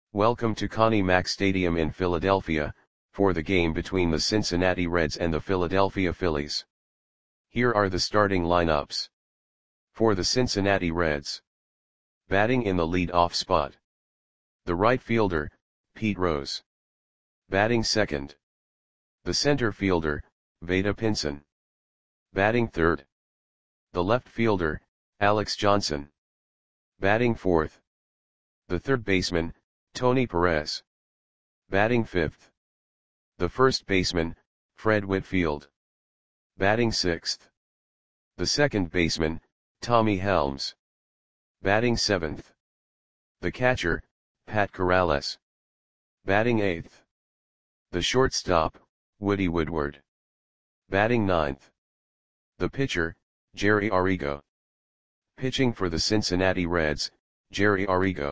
Welcome to Connie Mack Stadium in Philadelphia, for the game between the Cincinnati Reds and the Philadelphia Phillies. Here are the starting lineups. For the Cincinnati Reds. Batting in the lead-off spot. The right fielder, Pete Rose. Batting second. The center fielder, Vada Pinson. Batting third. The left fielder, Alex Johnson. Batting fourth. The third baseman, Tony Perez. Batting fifth. The first baseman, Fred Whitfield. Batting sixth. The second baseman, Tommy Helms. Batting seventh. The catcher, Pat Corrales. Batting eighth. The shortstop, Woody Woodward. Batting ninth. The pitcher, Jerry Arrigo. Pitching for the Cincinnati Reds, Jerry Arrigo.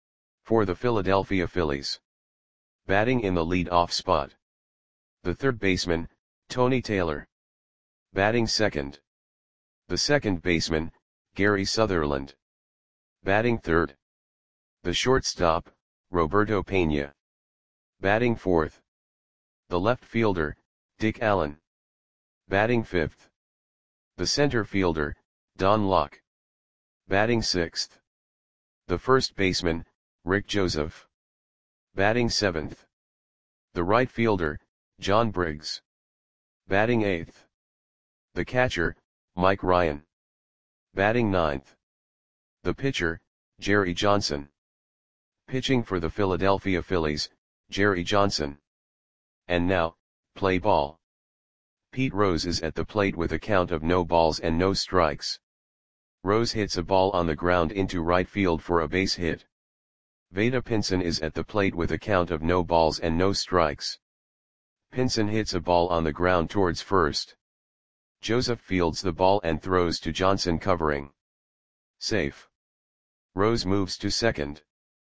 For the Philadelphia Phillies. Batting in the lead-off spot. The third baseman, Tony Taylor. Batting second. The second baseman, Gary Sutherland. Batting third. The shortstop, Roberto Pena. Batting fourth. The left fielder, Dick Allen. Batting fifth. The center fielder, Don Locke. Batting sixth. The first baseman, Rick Joseph. Batting seventh. The right fielder, John Briggs. Batting eighth. The catcher, Mike Ryan. Batting ninth. The pitcher, Jerry Johnson. Pitching for the Philadelphia Phillies, Jerry Johnson. And now, play ball. Pete Rose is at the plate with a count of no balls and no strikes. Rose hits a ball on the ground into right field for a base hit. Vada Pinson is at the plate with a count of no balls and no strikes. Pinson hits a ball on the ground towards first. Joseph fields the ball and throws to Johnson covering. Safe. Rose moves to second.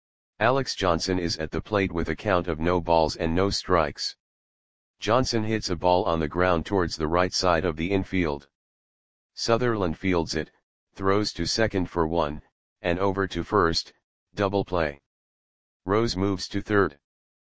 Alex Johnson is at the plate with a count of no balls and no strikes. Johnson hits a ball on the ground towards the right side of the infield. Sutherland fields it, throws to second for one, and over to first, double play. Rose moves to third.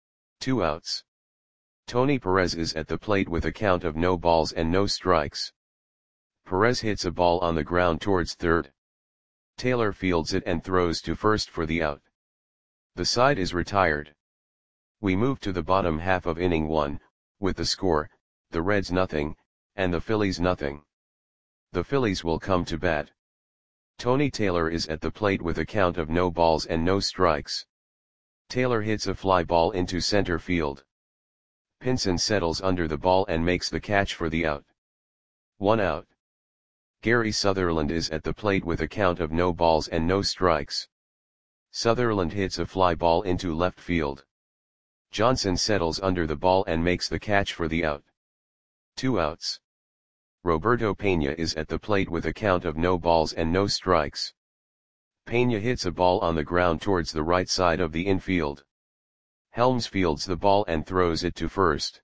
2 outs. Tony Perez is at the plate with a count of no balls and no strikes. Perez hits a ball on the ground towards third. Taylor fields it and throws to first for the out. The side is retired. We move to the bottom half of inning 1, with the score, the Reds nothing, and the Phillies nothing. The Phillies will come to bat. Tony Taylor is at the plate with a count of no balls and no strikes. Taylor hits a fly ball into center field. Pinson settles under the ball and makes the catch for the out. 1 out. Gary Sutherland is at the plate with a count of no balls and no strikes. Sutherland hits a fly ball into left field. Johnson settles under the ball and makes the catch for the out. 2 outs. Roberto Pena is at the plate with a count of no balls and no strikes. Pena hits a ball on the ground towards the right side of the infield. Helms fields the ball and throws it to first.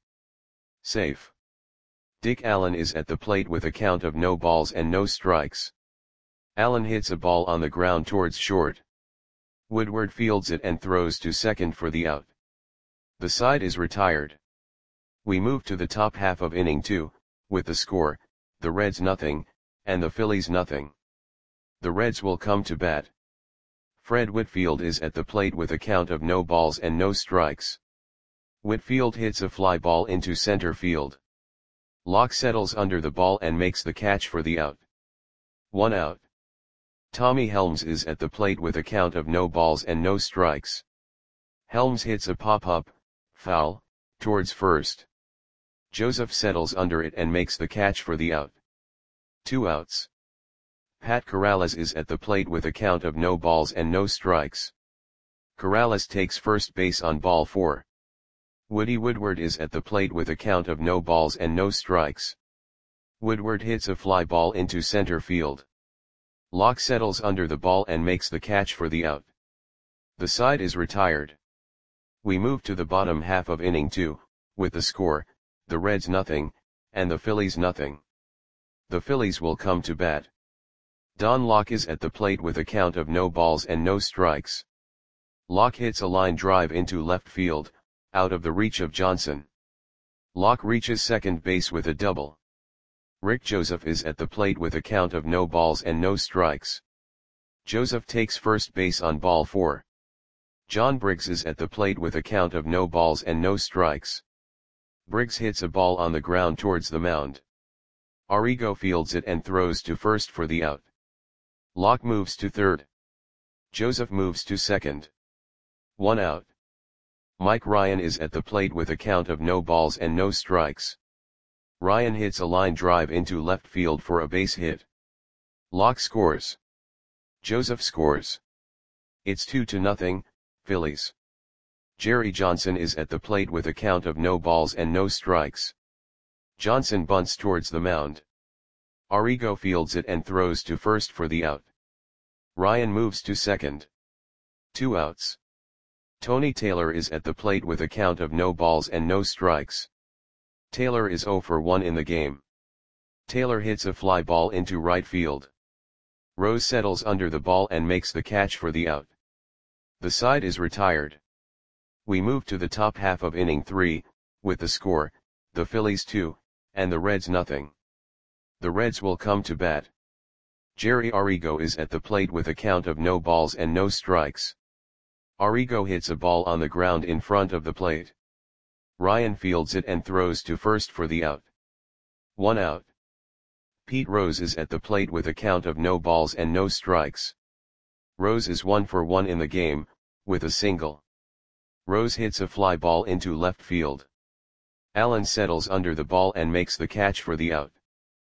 Safe. Dick Allen is at the plate with a count of no balls and no strikes. Allen hits a ball on the ground towards short. Woodward fields it and throws to second for the out. The side is retired. We move to the top half of inning 2, with the score, the Reds nothing, and the Phillies nothing. The Reds will come to bat. Fred Whitfield is at the plate with a count of no balls and no strikes. Whitfield hits a fly ball into center field. Locke settles under the ball and makes the catch for the out. 1 out. Tommy Helms is at the plate with a count of no balls and no strikes. Helms hits a pop-up, foul, towards first. Joseph settles under it and makes the catch for the out. 2 outs. Pat Corrales is at the plate with a count of no balls and no strikes. Corrales takes first base on ball 4. Woody Woodward is at the plate with a count of no balls and no strikes. Woodward hits a fly ball into center field. Locke settles under the ball and makes the catch for the out. The side is retired. We move to the bottom half of inning 2, with the score, the Reds nothing, and the Phillies nothing. The Phillies will come to bat. Don Locke is at the plate with a count of no balls and no strikes. Locke hits a line drive into left field, out of the reach of Johnson. Locke reaches second base with a double. Rick Joseph is at the plate with a count of no balls and no strikes. Joseph takes first base on ball 4. John Briggs is at the plate with a count of no balls and no strikes. Briggs hits a ball on the ground towards the mound. Arrigo fields it and throws to first for the out. Locke moves to third. Joseph moves to second. 1 out. Mike Ryan is at the plate with a count of no balls and no strikes. Ryan hits a line drive into left field for a base hit. Locke scores. Joseph scores. It's 2-0, Phillies. Jerry Johnson is at the plate with a count of no balls and no strikes. Johnson bunts towards the mound. Arrigo fields it and throws to first for the out. Ryan moves to second. 2 outs. Tony Taylor is at the plate with a count of no balls and no strikes. Taylor is 0 for 1 in the game. Taylor hits a fly ball into right field. Rose settles under the ball and makes the catch for the out. The side is retired. We move to the top half of inning 3, with the score, the Phillies 2, and the Reds nothing. The Reds will come to bat. Jerry Arrigo is at the plate with a count of no balls and no strikes. Arrigo hits a ball on the ground in front of the plate. Ryan fields it and throws to first for the out. 1 out. Pete Rose is at the plate with a count of no balls and no strikes. Rose is 1 for 1 in the game, with a single. Rose hits a fly ball into left field. Allen settles under the ball and makes the catch for the out.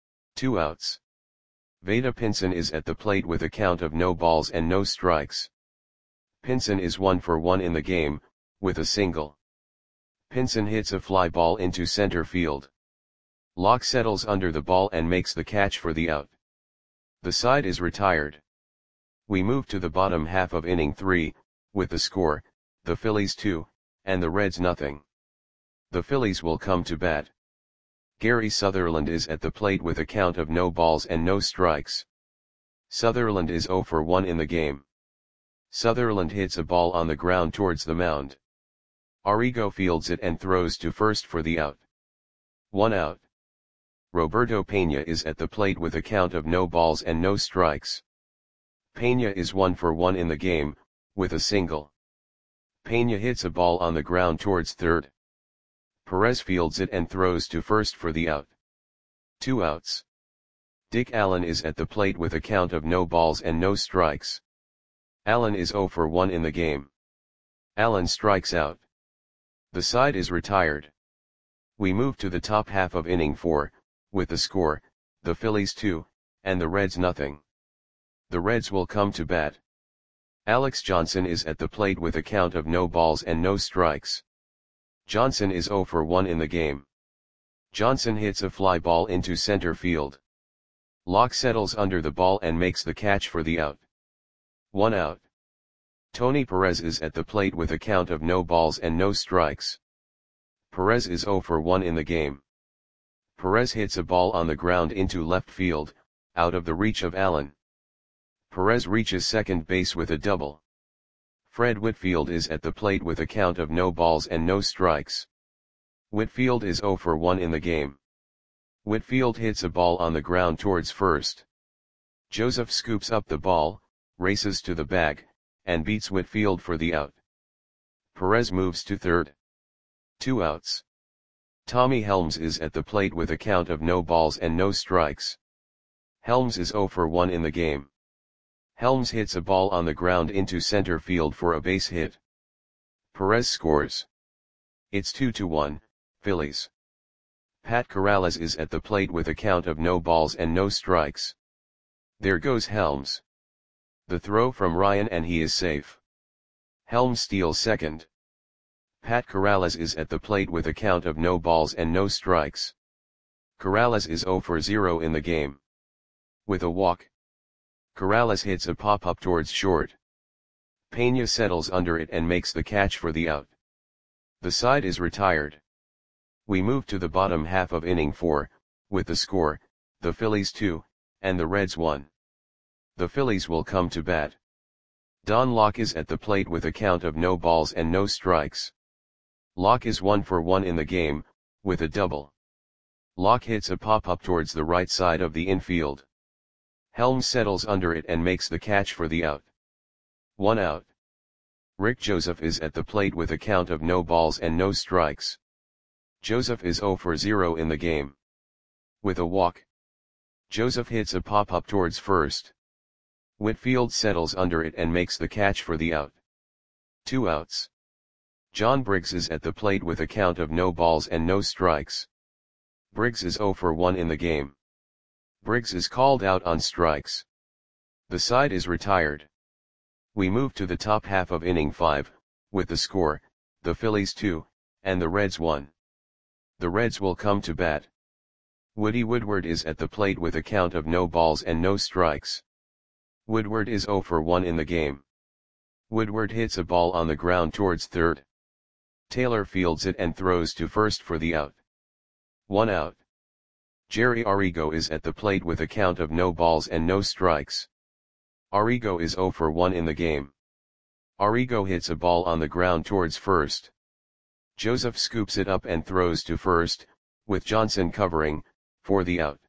2 outs. Vada Pinson is at the plate with a count of no balls and no strikes. Pinson is 1 for 1 in the game, with a single. Pinson hits a fly ball into center field. Locke settles under the ball and makes the catch for the out. The side is retired. We move to the bottom half of inning 3, with the score, the Phillies 2, and the Reds nothing. The Phillies will come to bat. Gary Sutherland is at the plate with a count of no balls and no strikes. Sutherland is 0 for 1 in the game. Sutherland hits a ball on the ground towards the mound. Arrigo fields it and throws to first for the out. 1 out. Roberto Pena is at the plate with a count of no balls and no strikes. Pena is 1 for 1 in the game, with a single. Pena hits a ball on the ground towards third. Perez fields it and throws to first for the out. 2 outs. Dick Allen is at the plate with a count of no balls and no strikes. Allen is 0 for 1 in the game. Allen strikes out. The side is retired. We move to the top half of inning 4, with the score, the Phillies 2, and the Reds nothing. The Reds will come to bat. Alex Johnson is at the plate with a count of no balls and no strikes. Johnson is 0 for 1 in the game. Johnson hits a fly ball into center field. Locke settles under the ball and makes the catch for the out. 1 out. Tony Perez is at the plate with a count of no balls and no strikes. Perez is 0 for 1 in the game. Perez hits a ball on the ground into left field, out of the reach of Allen. Perez reaches second base with a double. Fred Whitfield is at the plate with a count of no balls and no strikes. Whitfield is 0 for 1 in the game. Whitfield hits a ball on the ground towards first. Joseph scoops up the ball, races to the bag, and beats Whitfield for the out. Perez moves to third. 2 outs. Tommy Helms is at the plate with a count of no balls and no strikes. Helms is 0 for 1 in the game. Helms hits a ball on the ground into center field for a base hit. Perez scores. It's 2-1, Phillies. Pat Corrales is at the plate with a count of no balls and no strikes. There goes Helms. The throw from Ryan and he is safe. Helms steals second. Pat Corrales is at the plate with a count of no balls and no strikes. Corrales is 0 for 0 in the game. With a walk. Corrales hits a pop-up towards short. Pena settles under it and makes the catch for the out. The side is retired. We move to the bottom half of inning 4, with the score, the Phillies 2, and the Reds 1. The Phillies will come to bat. Don Locke is at the plate with a count of no balls and no strikes. Locke is 1 for 1 in the game, with a double. Locke hits a pop-up towards the right side of the infield. Helms settles under it and makes the catch for the out. 1 out. Rick Joseph is at the plate with a count of no balls and no strikes. Joseph is 0 for 0 in the game. With a walk, Joseph hits a pop-up towards first. Whitfield settles under it and makes the catch for the out. 2 outs. John Briggs is at the plate with a count of no balls and no strikes. Briggs is 0 for 1 in the game. Briggs is called out on strikes. The side is retired. We move to the top half of inning 5, with the score, the Phillies 2, and the Reds 1. The Reds will come to bat. Woody Woodward is at the plate with a count of no balls and no strikes. Woodward is 0 for 1 in the game. Woodward hits a ball on the ground towards third. Taylor fields it and throws to first for the out. 1 out. Jerry Arrigo is at the plate with a count of no balls and no strikes. Arrigo is 0 for 1 in the game. Arrigo hits a ball on the ground towards first. Joseph scoops it up and throws to first, with Johnson covering, for the out.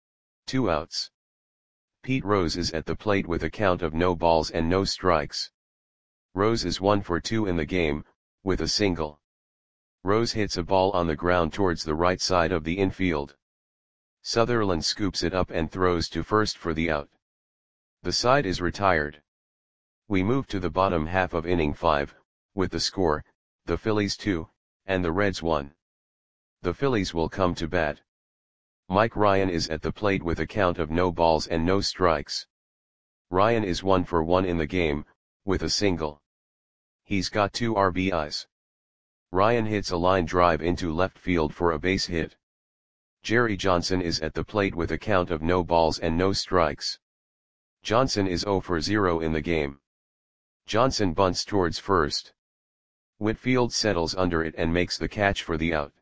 2 outs. Pete Rose is at the plate with a count of no balls and no strikes. Rose is 1 for 2 in the game, with a single. Rose hits a ball on the ground towards the right side of the infield. Sutherland scoops it up and throws to first for the out. The side is retired. We move to the bottom half of inning 5, with the score, the Phillies 2, and the Reds 1. The Phillies will come to bat. Mike Ryan is at the plate with a count of no balls and no strikes. Ryan is 1 for 1 in the game, with a single. He's got 2 RBIs. Ryan hits a line drive into left field for a base hit. Jerry Johnson is at the plate with a count of no balls and no strikes. Johnson is 0 for 0 in the game. Johnson bunts towards first. Whitfield settles under it and makes the catch for the out.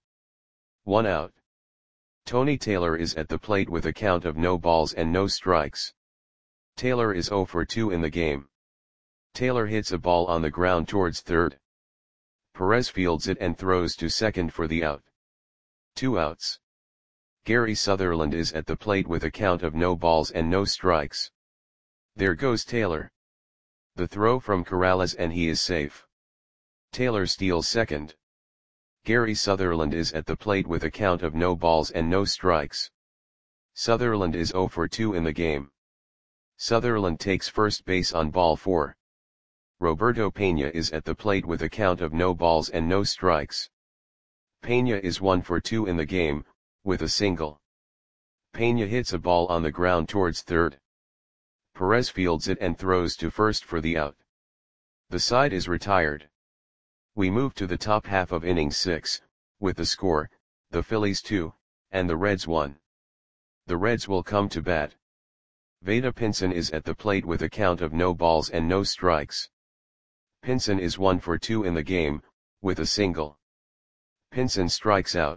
1 out. Tony Taylor is at the plate with a count of no balls and no strikes. Taylor is 0 for 2 in the game. Taylor hits a ball on the ground towards third. Perez fields it and throws to second for the out. 2 outs. Gary Sutherland is at the plate with a count of no balls and no strikes. There goes Taylor. The throw from Corrales and he is safe. Taylor steals second. Gary Sutherland is at the plate with a count of no balls and no strikes. Sutherland is 0 for 2 in the game. Sutherland takes first base on ball 4. Roberto Pena is at the plate with a count of no balls and no strikes. Pena is 1 for 2 in the game, with a single. Pena hits a ball on the ground towards third. Perez fields it and throws to first for the out. The side is retired. We move to the top half of inning 6, with the score, the Phillies 2, and the Reds 1. The Reds will come to bat. Vada Pinson is at the plate with a count of no balls and no strikes. Pinson is 1 for 2 in the game, with a single. Pinson strikes out.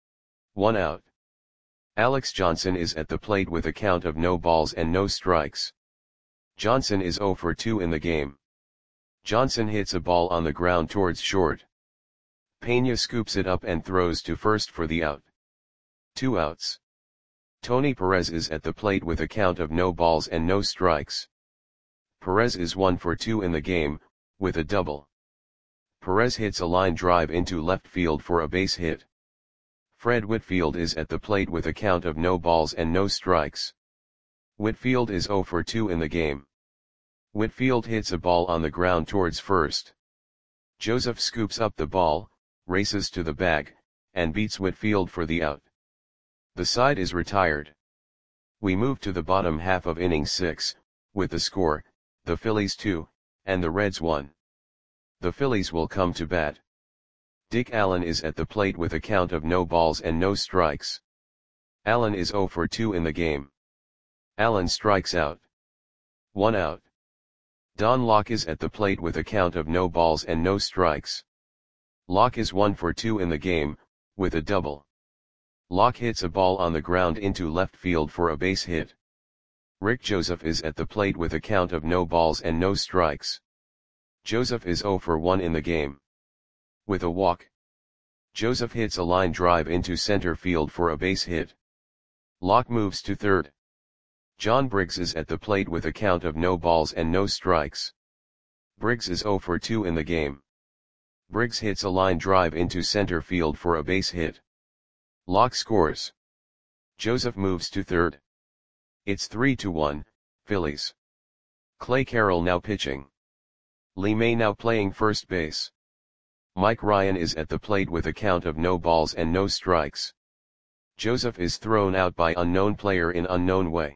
1 out. Alex Johnson is at the plate with a count of no balls and no strikes. Johnson is 0 for 2 in the game. Johnson hits a ball on the ground towards short. Pena scoops it up and throws to first for the out. 2 outs. Tony Perez is at the plate with a count of no balls and no strikes. Perez is 1 for 2 in the game, with a double. Perez hits a line drive into left field for a base hit. Fred Whitfield is at the plate with a count of no balls and no strikes. Whitfield is 0 for 2 in the game. Whitfield hits a ball on the ground towards first. Joseph scoops up the ball, races to the bag, and beats Whitfield for the out. The side is retired. We move to the bottom half of inning 6, with the score, the Phillies 2, and the Reds 1. The Phillies will come to bat. Dick Allen is at the plate with a count of no balls and no strikes. Allen is 0 for 2 in the game. Allen strikes out. 1 out. Don Locke is at the plate with a count of no balls and no strikes. Locke is 1 for 2 in the game, with a double. Locke hits a ball on the ground into left field for a base hit. Rick Joseph is at the plate with a count of no balls and no strikes. Joseph is 0 for 1 in the game. With a walk, Joseph hits a line drive into center field for a base hit. Locke moves to third. John Briggs is at the plate with a count of no balls and no strikes. Briggs is 0 for 2 in the game. Briggs hits a line drive into center field for a base hit. Locke scores. Joseph moves to third. It's 3-1, Phillies. Clay Carroll now pitching. Lee May now playing first base. Mike Ryan is at the plate with a count of no balls and no strikes. Joseph is thrown out by unknown player in unknown way.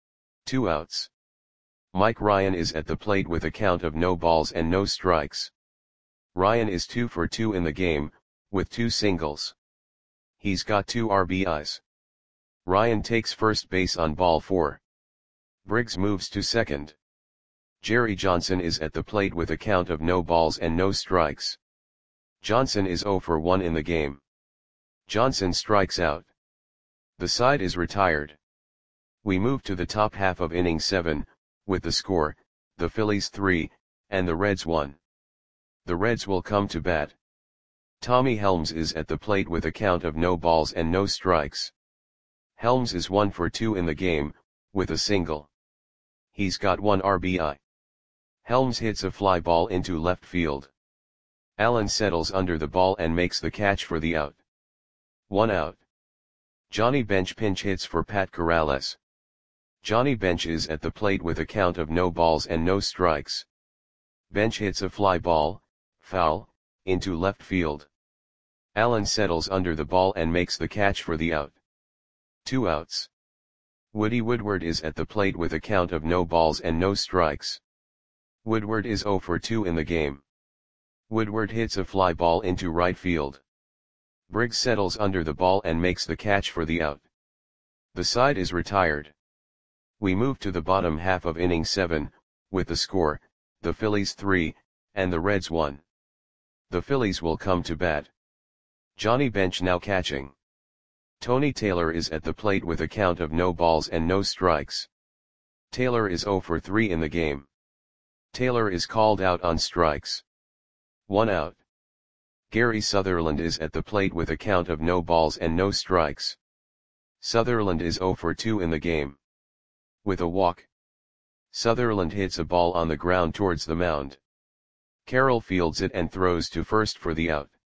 2 outs. Mike Ryan is at the plate with a count of no balls and no strikes. Ryan is 2 for 2 in the game, with 2 singles. He's got 2 RBIs. Ryan takes first base on ball 4. Briggs moves to second. Jerry Johnson is at the plate with a count of no balls and no strikes. Johnson is 0 for 1 in the game. Johnson strikes out. The side is retired. We move to the top half of inning 7, with the score, the Phillies 3, and the Reds 1. The Reds will come to bat. Tommy Helms is at the plate with a count of no balls and no strikes. Helms is 1 for 2 in the game, with a single. He's got 1 RBI. Helms hits a fly ball into left field. Allen settles under the ball and makes the catch for the out. 1 out. Johnny Bench pinch hits for Pat Corrales. Johnny Bench is at the plate with a count of no balls and no strikes. Bench hits a fly ball, foul, into left field. Allen settles under the ball and makes the catch for the out. 2 outs. Woody Woodward is at the plate with a count of no balls and no strikes. Woodward is 0 for 2 in the game. Woodward hits a fly ball into right field. Briggs settles under the ball and makes the catch for the out. The side is retired. We move to the bottom half of inning 7, with the score, the Phillies 3, and the Reds 1. The Phillies will come to bat. Johnny Bench now catching. Tony Taylor is at the plate with a count of no balls and no strikes. Taylor is 0 for 3 in the game. Taylor is called out on strikes. 1 out. Gary Sutherland is at the plate with a count of no balls and no strikes. Sutherland is 0 for 2 in the game. With a walk, Sutherland hits a ball on the ground towards the mound. Carroll fields it and throws to first for the out.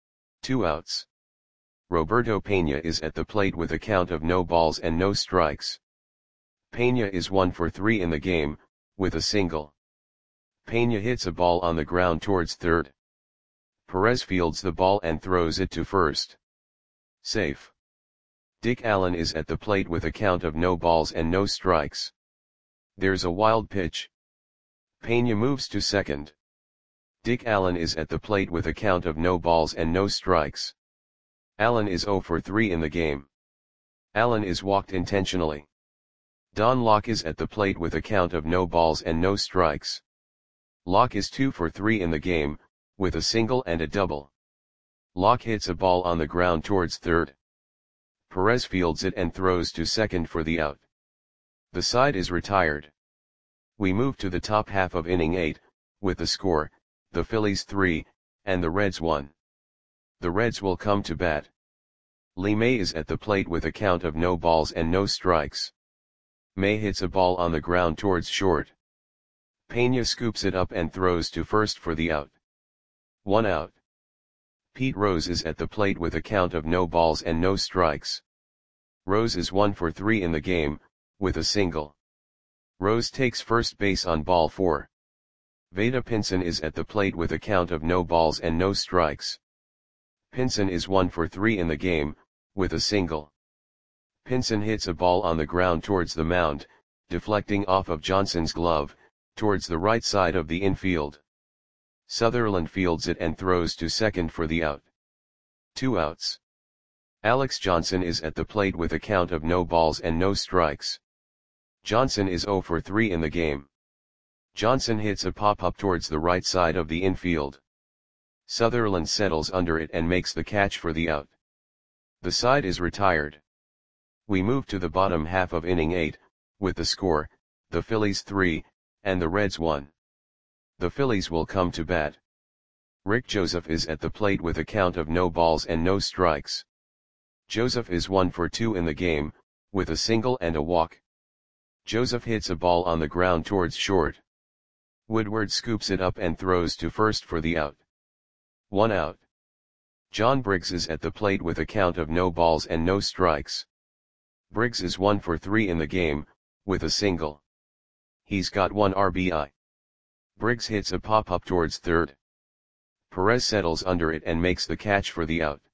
2 outs. Roberto Pena is at the plate with a count of no balls and no strikes. Pena is 1 for 3 in the game, with a single. Pena hits a ball on the ground towards third. Perez fields the ball and throws it to first. Safe. Dick Allen is at the plate with a count of no balls and no strikes. There's a wild pitch. Pena moves to second. Dick Allen is at the plate with a count of no balls and no strikes. Allen is 0 for 3 in the game. Allen is walked intentionally. Don Locke is at the plate with a count of no balls and no strikes. Locke is 2 for 3 in the game, with a single and a double. Locke hits a ball on the ground towards third. Perez fields it and throws to second for the out. The side is retired. We move to the top half of inning 8, with the score, the Phillies 3, and the Reds 1. The Reds will come to bat. Lee May is at the plate with a count of no balls and no strikes. May hits a ball on the ground towards short. Pena scoops it up and throws to first for the out. 1 out. Pete Rose is at the plate with a count of no balls and no strikes. Rose is 1 for 3 in the game, with a single. Rose takes first base on ball 4. Vada Pinson is at the plate with a count of no balls and no strikes. Pinson is 1 for 3 in the game, with a single. Pinson hits a ball on the ground towards the mound, deflecting off of Johnson's glove, towards the right side of the infield. Sutherland fields it and throws to second for the out. 2 outs. Alex Johnson is at the plate with a count of no balls and no strikes. Johnson is 0 for 3 in the game. Johnson hits a pop-up towards the right side of the infield. Sutherland settles under it and makes the catch for the out. The side is retired. We move to the bottom half of inning 8, with the score, the Phillies 3, and the Reds 1. The Phillies will come to bat. Rick Joseph is at the plate with a count of no balls and no strikes. Joseph is 1 for 2 in the game, with a single and a walk. Joseph hits a ball on the ground towards short. Woodward scoops it up and throws to first for the out. 1 out. John Briggs is at the plate with a count of no balls and no strikes. Briggs is 1 for 3 in the game, with a single. He's got 1 RBI. Briggs hits a pop-up towards third. Perez settles under it and makes the catch for the out.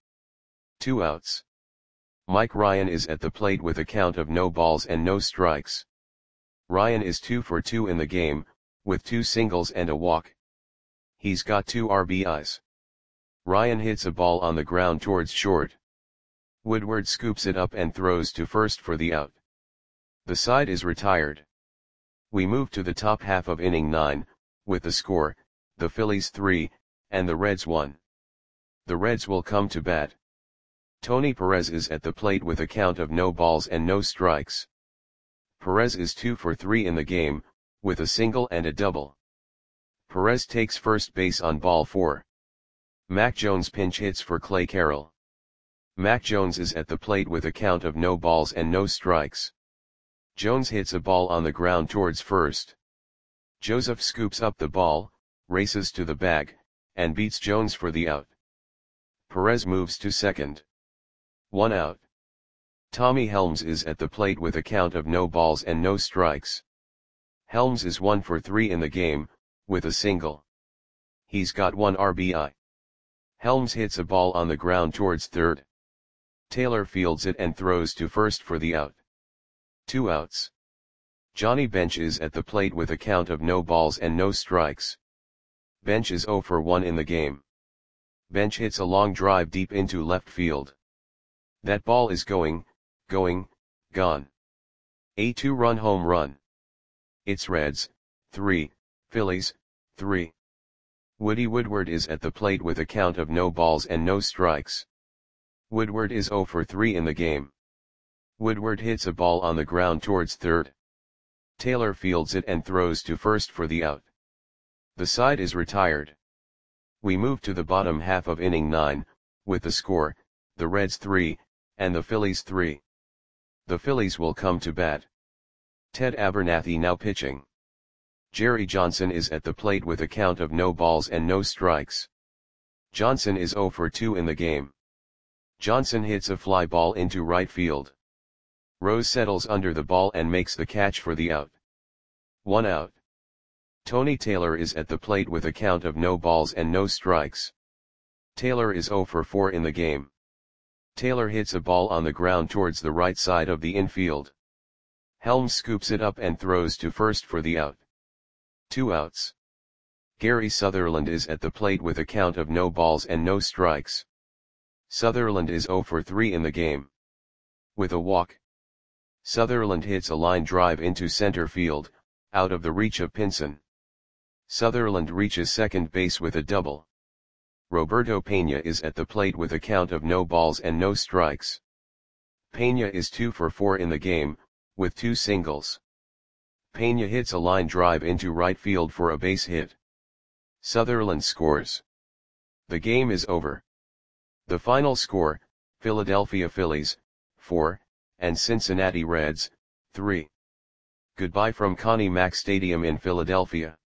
2 outs. Mike Ryan is at the plate with a count of no balls and no strikes. Ryan is 2 for 2 in the game, with 2 singles and a walk. He's got 2 RBIs. Ryan hits a ball on the ground towards short. Woodward scoops it up and throws to first for the out. The side is retired. We move to the top half of inning 9, with the score, the Phillies 3, and the Reds 1. The Reds will come to bat. Tony Perez is at the plate with a count of no balls and no strikes. Perez is 2 for 3 in the game, with a single and a double. Perez takes first base on ball 4. Mac Jones pinch hits for Clay Carroll. Mac Jones is at the plate with a count of no balls and no strikes. Jones hits a ball on the ground towards first. Joseph scoops up the ball, races to the bag, and beats Jones for the out. Perez moves to second. 1 out. Tommy Helms is at the plate with a count of no balls and no strikes. Helms is 1 for 3 in the game, with a single. He's got 1 RBI. Helms hits a ball on the ground towards third. Taylor fields it and throws to first for the out. 2 outs. Johnny Bench is at the plate with a count of no balls and no strikes. Bench is 0 for 1 in the game. Bench hits a long drive deep into left field. That ball is gone. A 2-run home run. It's Reds 3, Phillies 3. Woody Woodward is at the plate with a count of no balls and no strikes. Woodward is 0 for 3 in the game. Woodward hits a ball on the ground towards third. Taylor fields it and throws to first for the out. The side is retired. We move to the bottom half of inning 9, with the score, the Reds 3, and the Phillies 3. The Phillies will come to bat. Ted Abernathy now pitching. Jerry Johnson is at the plate with a count of no balls and no strikes. Johnson is 0 for 2 in the game. Johnson hits a fly ball into right field. Rose settles under the ball and makes the catch for the out. 1 out. Tony Taylor is at the plate with a count of no balls and no strikes. Taylor is 0 for 4 in the game. Taylor hits a ball on the ground towards the right side of the infield. Helms scoops it up and throws to first for the out. 2 outs. Gary Sutherland is at the plate with a count of no balls and no strikes. Sutherland is 0 for 3 in the game. With a walk. Sutherland hits a line drive into center field, out of the reach of Pinson. Sutherland reaches second base with a double. Roberto Pena is at the plate with a count of no balls and no strikes. Pena is 2 for 4 in the game, with 2 singles. Pena hits a line drive into right field for a base hit. Sutherland scores. The game is over. The final score, Philadelphia Phillies, 4, and Cincinnati Reds, 3. Goodbye from Connie Mack Stadium in Philadelphia.